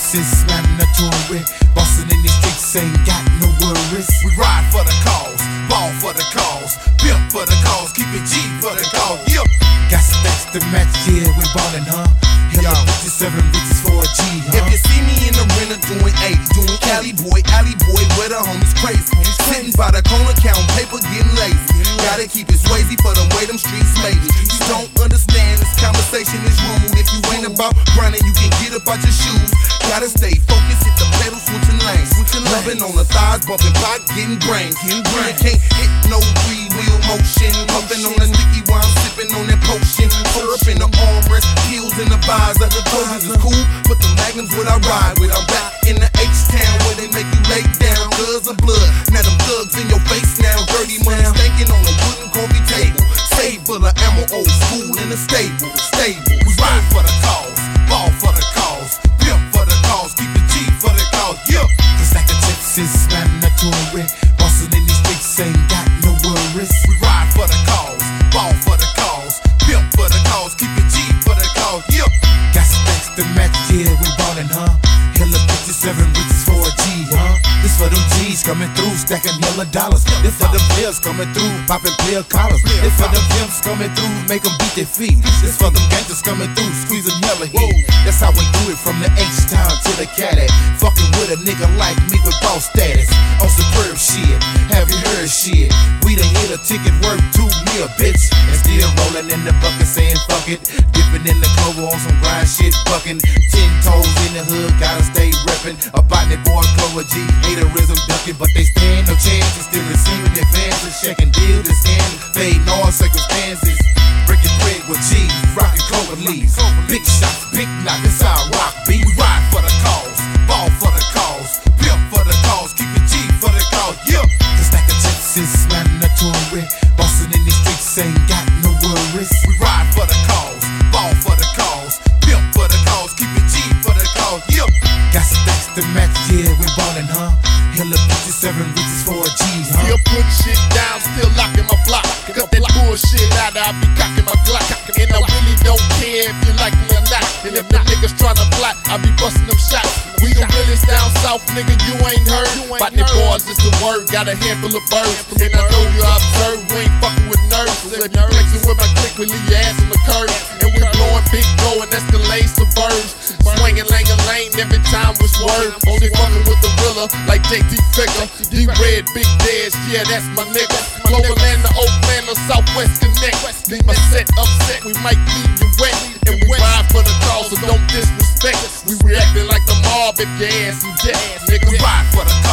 checks is mandatory. Bossin' in the streets ain't got no worries. We ride for the cause, ball for the cause, pimp for the cause, keep it G for the cause. Yep. Got stacks to match, yeah, we ballin', huh? Hella bitches serving bitches for a G, huh? If you see me in the rental doing 80, doing Cali boy, where the homies crazy. Sitting by the corner counting paper, getting lazy. Gotta keep it swayzy for the way them streets made it. You don't understand, this conversation is rude. If you ain't about grinding, you can get up out your shoes. Gotta stay focused, hit the pedal, switching lanes. Loving on the thighs, bumping pot, getting brains. You can't hit no three-wheel motion. Pumping on the sticky while I'm sipping on that potion. Syrup in the armrest, heels in the visor. The toes is cool, but the magnums what I ride with. I'm back in the H-town where they make you lay down. Cuz of blood, now them thugs in your face now. Dirty money stankin' on a wooden coffee table. Save full of ammo, old school in the stable. We ride for the cause, ball for the cause, pimp for the cause, keep the G for the cause. Yeah. Just like the checks is mandatory. Bossin' in the streets ain't got no worries. We ride for the cause, ball for the cause, pimp for the cause, keep it G for the cause. Yeah. Got stacks to match, yeah, we ballin', huh? Hella bitches serving bitches for a G, huh? This for them G's coming through, stacking hella dollars. This for them players coming through, popping player collars. This for them pimps coming through, make them beat their feet. This for them gangsters coming through, squeezing hella heat. That's how we do it from the H-town to the Cali. Fucking with a nigga like me with boss status. On superb shit, have you heard shit? We done hit a ticket worth 2 mil, bitch. And still rolling in the bucket saying fuck it. Dipping in the clover on some grind shit, bucking. 10 toes in the hood, gotta stay reppin'. A botany boy, Clover G, haterism ducking. But they stand no chance and still receiving advances. Checking deals and scanning, fading all circumstances. Breaking bread with G, rockin' clover leaves. Big shots, big knock, that's how I rock beat. We ride for the cause, ball for the cause, pimp for the cause, keep it G for the cause. Yeah. Just like the checks is mandatory. Bossin' in the streets ain't got no worries. We ride for the cause, ball for the cause, pimp for the cause, keep it G for the cause. Yeah. Got stacks to match, yeah, we ballin', huh? Hella bitches serving bitches for a G, huh? Still putting shit down, still locking my block. Cut that bullshit out, I be cocking my Glock. And I really don't care if you like me or not. And if the niggas tryna plot, I be busting them shots. We the realest down south, nigga, you ain't heard. Botany boys is the word, got a handful of birds. And I know you observe, we ain't fucking with nerves. So if you flexing with my click, we leave your ass on the curb. And we blowing big dough, and that's the lace of birds. Swinging lane every time we swerve. Only fucking with the Rilla, like JT Figure. D-Red, Big Dez, yeah, that's my nigga. Cloverland to Oakland or Southwest Connect. Leave my set upset, we might leave you wet. And we ride for the cause, so don't disrespect us. We reacting like the mob if your ass is dead, nigga. We ride for the cause.